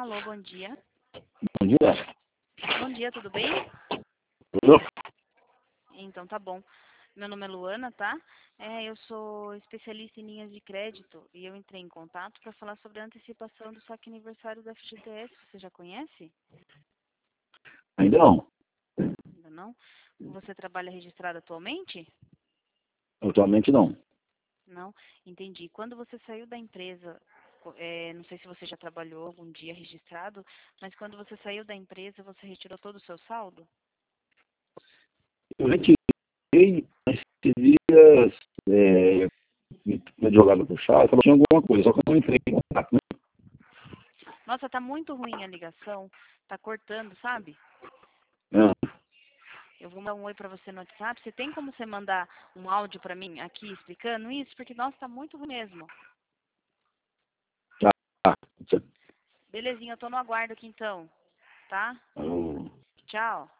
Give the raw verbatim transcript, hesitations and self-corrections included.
Alô, bom dia. Bom dia. Bom dia, tudo bem? Tudo? Então tá bom. Meu nome é Luana, tá? É, eu sou especialista em linhas de crédito e eu entrei em contato para falar sobre a antecipação do saque aniversário da F G T S. Você já conhece? Ainda não. Ainda não? Você trabalha registrado atualmente? Atualmente não. Não? Entendi. Quando você saiu da empresa, é, não sei se você já trabalhou algum dia registrado, mas quando você saiu da empresa, você retirou todo o seu saldo? Eu retirei, mas esses dias é, me advogado puxado, falou que tinha alguma coisa, só que eu não entrei em contato, né? Nossa, tá muito ruim a ligação. Tá cortando, sabe? Ah, Eu vou mandar um oi pra você no WhatsApp. Você tem como você mandar um áudio pra mim aqui explicando isso? Porque, nossa, tá muito ruim mesmo. tá. Belezinha, eu tô no aguardo aqui então, tá? Eu- Tchau.